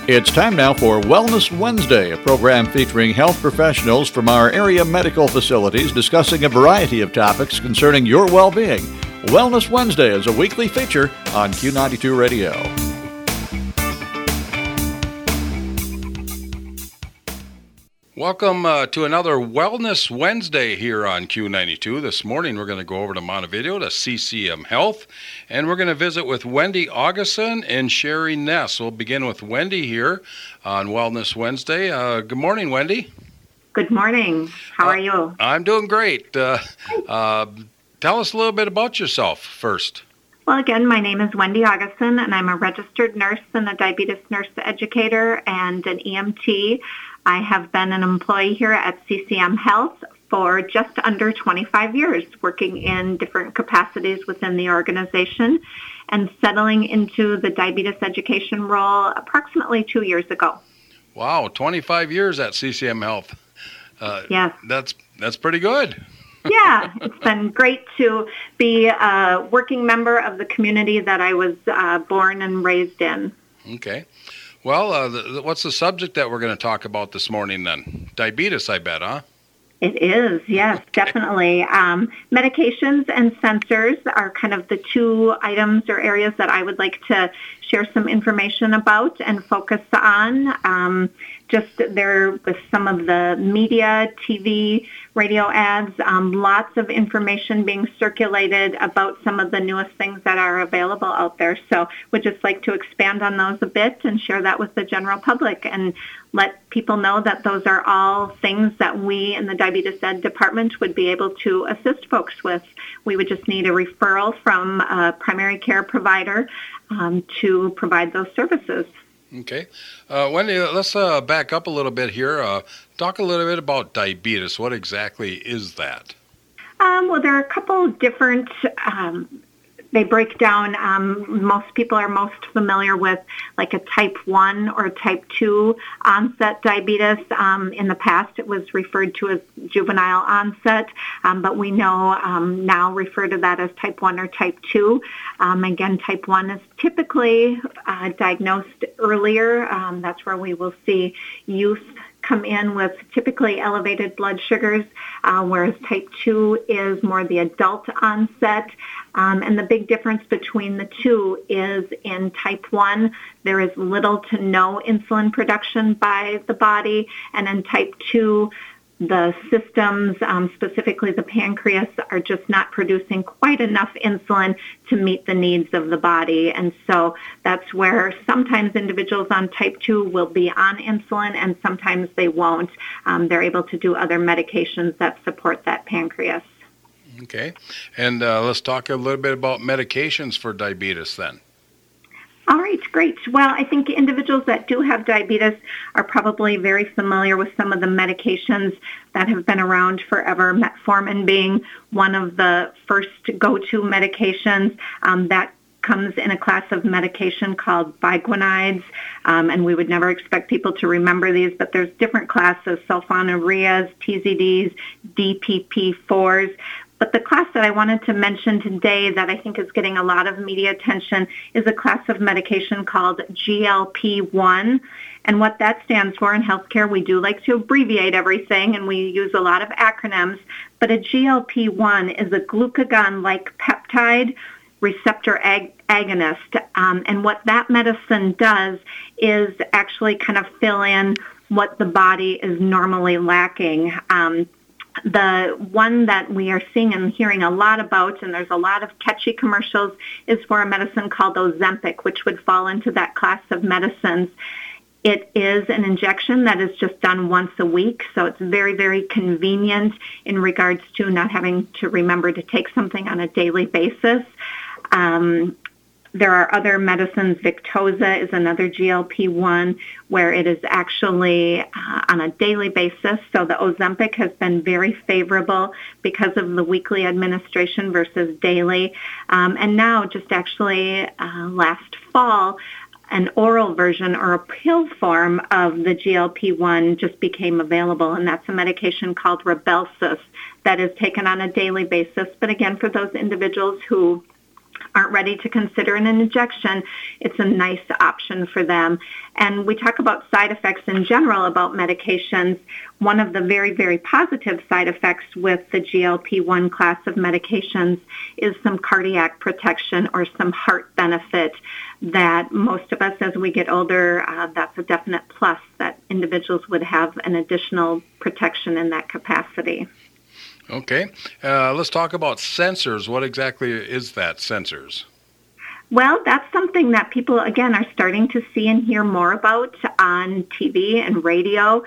It's time now for Wellness Wednesday, a program featuring health professionals from our area medical facilities discussing a variety of topics concerning your well-being. Wellness Wednesday is a weekly feature on Q92 Radio. Welcome to another Wellness Wednesday here on Q92. This morning we're going to go over to Montevideo to CCM Health, and we're going to visit with Wendy Augustin and Sherry Ness. We'll begin with Wendy here on Wellness Wednesday. Good morning, Wendy. Good morning. How are you? I'm doing great. Tell us a little bit about yourself first. Well, again, my name is Wendy Augustin, and I'm a registered nurse and a diabetes nurse educator and an EMT. I have been an employee here at CCM Health for just under 25 years, working in different capacities within the organization and settling into the diabetes education role approximately 2 years ago. Wow, 25 years at CCM Health. Yes. That's pretty good. Yeah, it's been great to be a working member of the community that I was born and raised in. Okay. Well, what's the subject that we're going to talk about this morning then? Diabetes, I bet, huh? It is, yes, definitely. Medications and sensors are kind of the two items or areas that I would like to share some information about and focus on. Just there with some of the media, TV, radio ads, lots of information being circulated about some of the newest things that are available out there. So we'd just like to expand on those a bit and share that with the general public and let people know that those are all things that we in the Diabetes Ed department would be able to assist folks with. We would just need a referral from a primary care provider to provide those services. Okay. Wendy, let's back up a little bit here. Talk a little bit about diabetes. What exactly is that? Well, there are a couple different, they break down, most people are most familiar with like a type 1 or type 2 onset diabetes. In the past, it was referred to as juvenile onset, but we know now refer to that as type 1 or type 2. Again, type 1 is typically diagnosed earlier. That's where we will see youth come in with typically elevated blood sugars, whereas type 2 is more the adult onset. And the big difference between the two is in type 1, there is little to no insulin production by the body, and in type 2, the systems, specifically the pancreas, are just not producing quite enough insulin to meet the needs of the body. And so that's where sometimes individuals on type 2 will be on insulin and sometimes they won't. They're able to do other medications that support that pancreas. Okay. And let's talk a little bit about medications for diabetes then. All right, great. Well, I think individuals that do have diabetes are probably very familiar with some of the medications that have been around forever, metformin being one of the first go-to medications. That comes in a class of medication called biguanides, and we would never expect people to remember these, but there's different classes, sulfonylureas, TZDs, DPP-4s. But the class that I wanted to mention today that I think is getting a lot of media attention is a class of medication called GLP-1. And what that stands for in healthcare, we do like to abbreviate everything, and we use a lot of acronyms. But a GLP-1 is a glucagon-like peptide receptor agonist. And what that medicine does is actually kind of fill in what the body is normally lacking. The one that we are seeing and hearing a lot about, and there's a lot of catchy commercials, is for a medicine called Ozempic, which would fall into that class of medicines. It is an injection that is just done once a week, so it's very, very convenient in regards to not having to remember to take something on a daily basis. There are other medicines. Victoza is another GLP-1 where it is actually on a daily basis. So the Ozempic has been very favorable because of the weekly administration versus daily. And now just actually last fall, an oral version or a pill form of the GLP-1 just became available, and that's a medication called Rybelsus that is taken on a daily basis. But again, for those individuals who aren't ready to consider an injection, it's a nice option for them. And we talk about side effects in general about medications. One of the very, very positive side effects with the GLP-1 class of medications is some cardiac protection or some heart benefit that most of us as we get older, that's a definite plus that individuals would have an additional protection in that capacity. Okay. Let's talk about sensors. What exactly is that, sensors? Well, that's something that people, again, are starting to see and hear more about on TV and radio.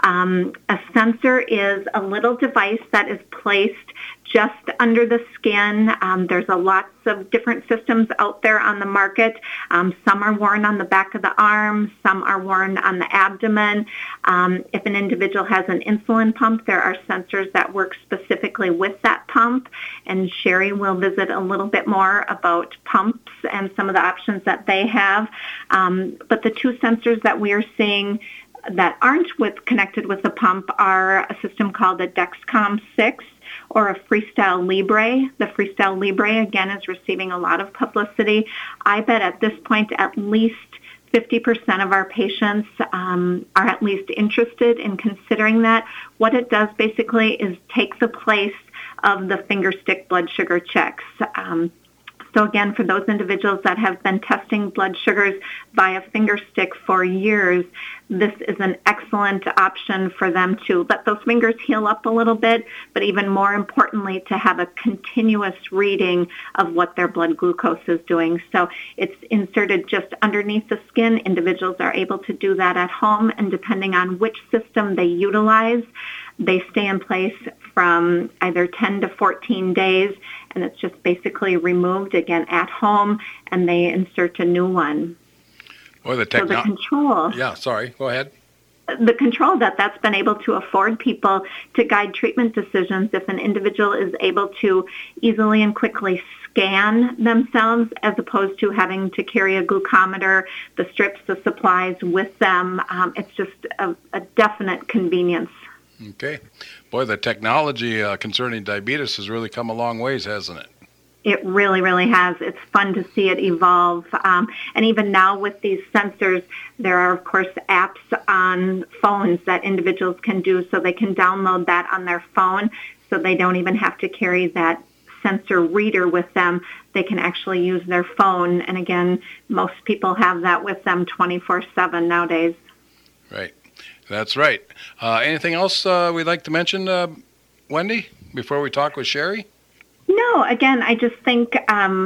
A sensor is a little device that is placed just under the skin. There's lots of different systems out there on the market. Some are worn on the back of the arm. Some are worn on the abdomen. If an individual has an insulin pump, there are sensors that work specifically with that pump. And Sherry will visit a little bit more about pumps and some of the options that they have. But the two sensors that we are seeing that aren't connected with the pump are a system called the Dexcom 6 or a Freestyle Libre. The Freestyle Libre, again, is receiving a lot of publicity. I bet at this point at least 50% of our patients are at least interested in considering that. What it does basically is take the place of the finger stick blood sugar checks. So again, for those individuals that have been testing blood sugars via finger stick for years, this is an excellent option for them to let those fingers heal up a little bit, but even more importantly, to have a continuous reading of what their blood glucose is doing. So it's inserted just underneath the skin. Individuals are able to do that at home, and depending on which system they utilize, they stay in place from either 10 to 14 days, and it's just basically removed again at home, and they insert a new one. Or the so the control. Yeah, sorry. Go ahead. The control that's been able to afford people to guide treatment decisions if an individual is able to easily and quickly scan themselves as opposed to having to carry a glucometer, the strips, the supplies with them. It's just a definite convenience. Okay. Boy, the technology concerning diabetes has really come a long ways, hasn't it? It really, really has. It's fun to see it evolve. And even now with these sensors, there are, of course, apps on phones that individuals can do, so they can download that on their phone, so they don't even have to carry that sensor reader with them. They can actually use their phone. And again, most people have that with them 24/7 nowadays. Right. That's right. Anything else we'd like to mention, Wendy, before we talk with Sherry? No, again, I just think,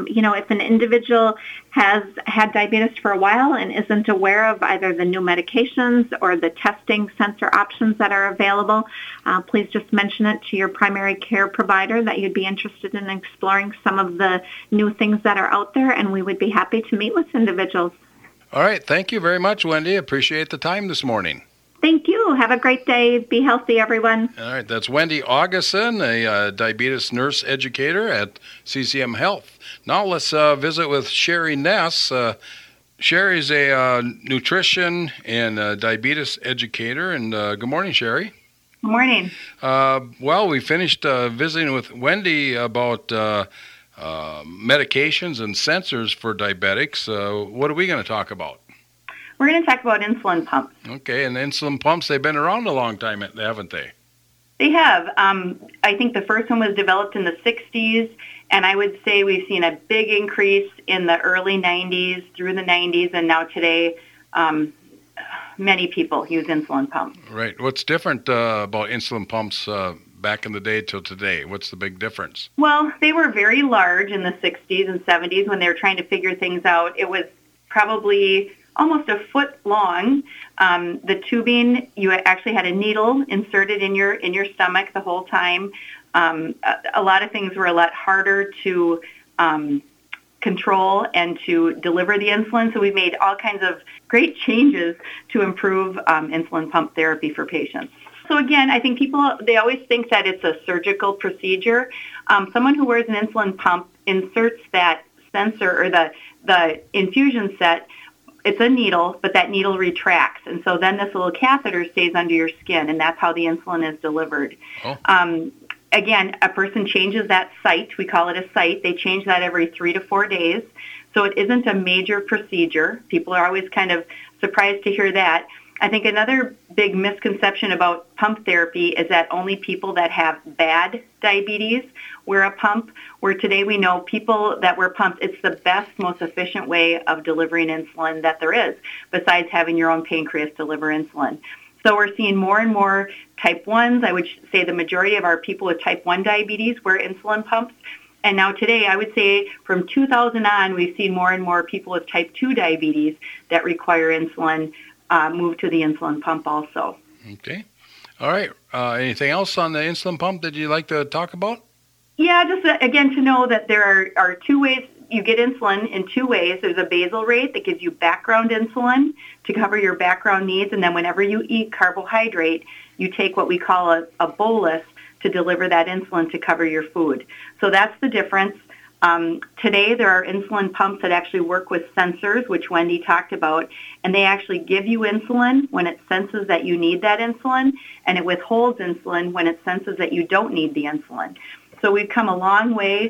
if an individual has had diabetes for a while and isn't aware of either the new medications or the testing sensor options that are available, please just mention it to your primary care provider that you'd be interested in exploring some of the new things that are out there, and we would be happy to meet with individuals. All right. Thank you very much, Wendy. Appreciate the time this morning. Thank you. Have a great day. Be healthy, everyone. All right. That's Wendy Augustin, a diabetes nurse educator at CCM Health. Now let's visit with Sherry Ness. Sherry's a nutrition and diabetes educator. And good morning, Sherry. Good morning. Well, we finished visiting with Wendy about medications and sensors for diabetics. What are we going to talk about? We're going to talk about insulin pumps. Okay, and insulin pumps, they've been around a long time, haven't they? They have. I think the first one was developed in the 60s, and I would say we've seen a big increase in the early 90s through the 90s, and now today many people use insulin pumps. Right. What's different about insulin pumps back in the day till today? What's the big difference? Well, they were very large in the 60s and 70s when they were trying to figure things out. It was probably almost a foot long. The tubing, you actually had a needle inserted in your stomach the whole time. A lot of things were a lot harder to control and to deliver the insulin. So we made all kinds of great changes to improve insulin pump therapy for patients. So again, I think people, they always think that it's a surgical procedure. Someone who wears an insulin pump inserts that sensor or the infusion set. It's a needle, but that needle retracts. And so then this little catheter stays under your skin, and that's how the insulin is delivered. Oh. again, a person changes that site. We call it a site. They change that every 3 to 4 days. So it isn't a major procedure. People are always kind of surprised to hear that. I think another big misconception about pump therapy is that only people that have bad diabetes wear a pump, where today we know people that wear pumps, it's the best, most efficient way of delivering insulin that there is, besides having your own pancreas deliver insulin. So we're seeing more and more type 1s. I would say the majority of our people with type 1 diabetes wear insulin pumps. And now today, I would say from 2000 on, we've seen more and more people with type 2 diabetes that require insulin move to the insulin pump also. Okay. All right. Anything else on the insulin pump that you'd like to talk about? Yeah, just again to know that there are 2 ways. You get insulin in 2 ways. There's a basal rate that gives you background insulin to cover your background needs. And then whenever you eat carbohydrate, you take what we call a bolus to deliver that insulin to cover your food. So that's the difference. Today, there are insulin pumps that actually work with sensors, which Wendy talked about, and they actually give you insulin when it senses that you need that insulin, and it withholds insulin when it senses that you don't need the insulin. So we've come a long way.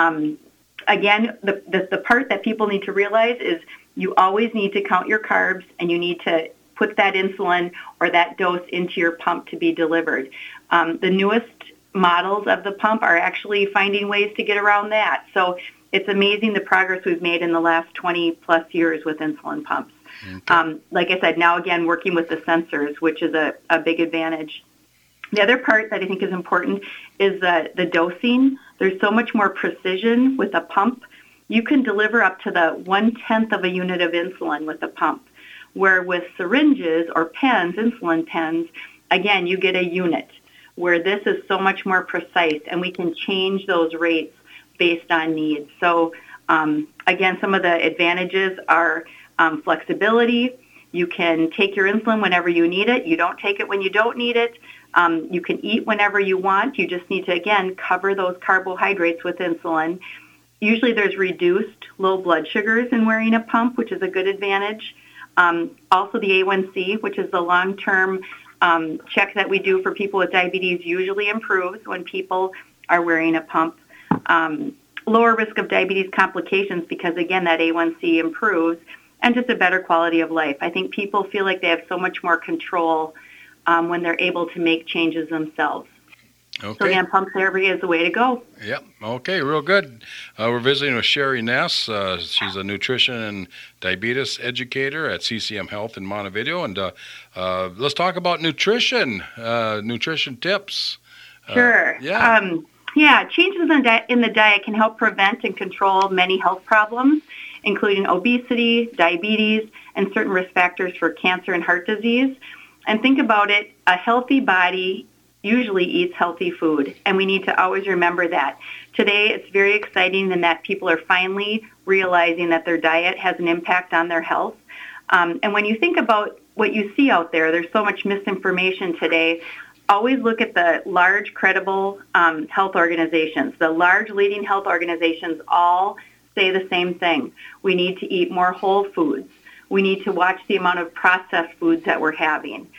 Again, the part that people need to realize is you always need to count your carbs, and you need to put that insulin or that dose into your pump to be delivered. The newest models of the pump are actually finding ways to get around that. So it's amazing the progress we've made in the last 20 plus years with insulin pumps. Okay. Like I said, now again, working with the sensors, which is a big advantage. The other part that I think is important is the dosing. There's so much more precision with a pump. You can deliver up to the 1/10 of a unit of insulin with a pump, where with syringes or pens, insulin pens, again, you get a unit, where this is so much more precise, and we can change those rates based on needs. So again, some of the advantages are flexibility. You can take your insulin whenever you need it. You don't take it when you don't need it. You can eat whenever you want. You just need to, again, cover those carbohydrates with insulin. Usually there's reduced low blood sugars in wearing a pump, which is a good advantage. Also the A1C, which is the long-term check that we do for people with diabetes, usually improves when people are wearing a pump. Lower risk of diabetes complications because, again, that A1C improves, and just a better quality of life. I think people feel like they have so much more control when they're able to make changes themselves. Okay. So again, pump therapy is the way to go. Yep. Okay, real good. We're visiting with Sherry Ness. She's a nutrition and diabetes educator at CCM Health in Montevideo. And let's talk about nutrition, nutrition tips. Sure. Changes in the diet can help prevent and control many health problems, including obesity, diabetes, and certain risk factors for cancer and heart disease. And think about it, a healthy body usually eats healthy food, and we need to always remember that. Today, it's very exciting in that people are finally realizing that their diet has an impact on their health. And when you think about what you see out there, there's so much misinformation today. Always look at the large, credible health organizations. The large leading health organizations all say the same thing. We need to eat more whole foods. We need to watch the amount of processed foods that we're having.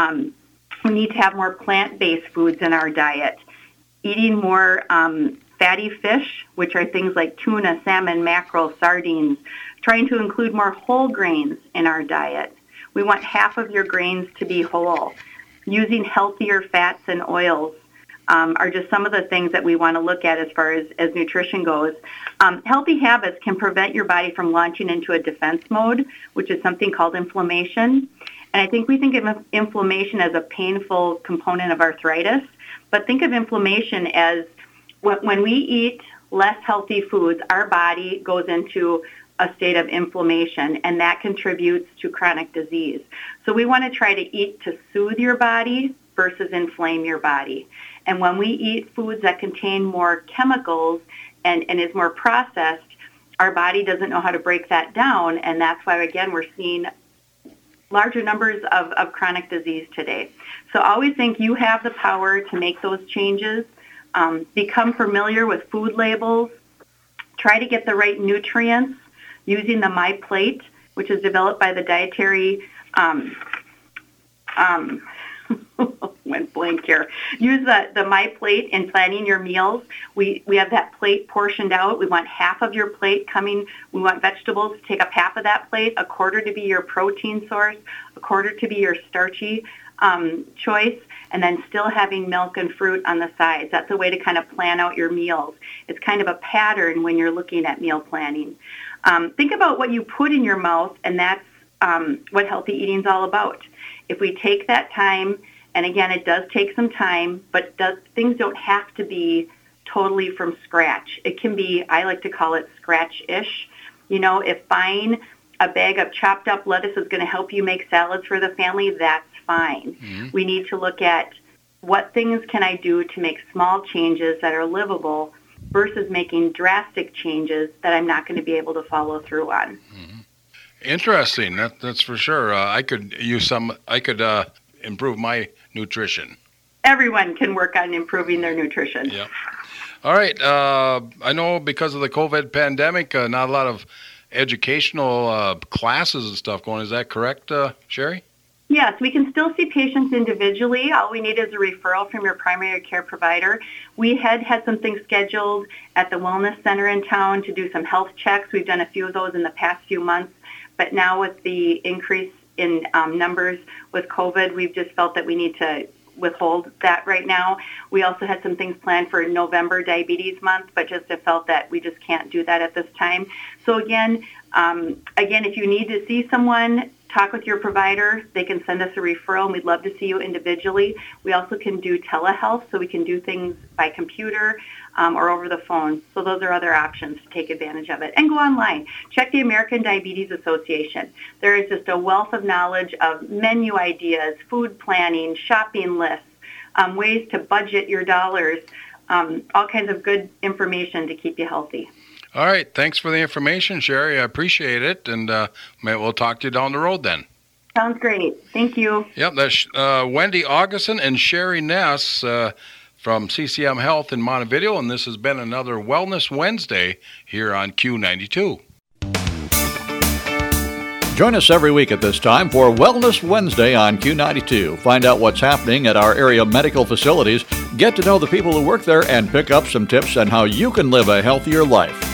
We need to have more plant-based foods in our diet. Eating more fatty fish, which are things like tuna, salmon, mackerel, sardines. Trying to include more whole grains in our diet. We want half of your grains to be whole. Using healthier fats and oils are just some of the things that we want to look at as far as nutrition goes. Healthy habits can prevent your body from launching into a defense mode, which is something called inflammation. And I think we think of inflammation as a painful component of arthritis, but think of inflammation as when we eat less healthy foods, our body goes into a state of inflammation, and that contributes to chronic disease. So we want to try to eat to soothe your body versus inflame your body. And when we eat foods that contain more chemicals and is more processed, our body doesn't know how to break that down, and that's why, again, we're seeing larger numbers of chronic disease today. So always think you have the power to make those changes. Become familiar with food labels. Try to get the right nutrients using the MyPlate, which is developed by the Dietary went blank here. Use the My Plate in planning your meals. We have that plate portioned out. We want half of your plate coming. We want vegetables to take up half of that plate, a quarter to be your protein source, a quarter to be your starchy choice, and then still having milk and fruit on the sides. That's a way to kind of plan out your meals. It's kind of a pattern when you're looking at meal planning. Think about what you put in your mouth, and that's what healthy eating is all about. If we take that time, and again, it does take some time, but things don't have to be totally from scratch. It can be, I like to call it scratch-ish. You know, if buying a bag of chopped up lettuce is going to help you make salads for the family, that's fine. Mm-hmm. We need to look at what things can I do to make small changes that are livable versus making drastic changes that I'm not going to be able to follow through on. Mm-hmm. Interesting. That's for sure. I could improve my nutrition. Everyone can work on improving their nutrition. Yeah. All right. I know because of the COVID pandemic, not a lot of educational classes and stuff going. Is that correct, Sherry? Yes, we can still see patients individually. All we need is a referral from your primary care provider. We had some things scheduled at the Wellness Center in town to do some health checks. We've done a few of those in the past few months. But now with the increase in numbers with COVID, we've just felt that we need to withhold that right now. We also had some things planned for November Diabetes Month, but just have felt that we just can't do that at this time. So again, if you need to see someone, talk with your provider. They can send us a referral, and we'd love to see you individually. We also can do telehealth, so we can do things by computer or over the phone. So those are other options to take advantage of it. And go online. Check the American Diabetes Association. There is just a wealth of knowledge of menu ideas, food planning, shopping lists, ways to budget your dollars, all kinds of good information to keep you healthy. All right. Thanks for the information, Sherry. I appreciate it, and we'll talk to you down the road then. Sounds great. Thank you. Yep, that's Wendy Augustin and Sherry Ness from CCM Health in Montevideo, and this has been another Wellness Wednesday here on Q92. Join us every week at this time for Wellness Wednesday on Q92. Find out what's happening at our area medical facilities, get to know the people who work there, and pick up some tips on how you can live a healthier life.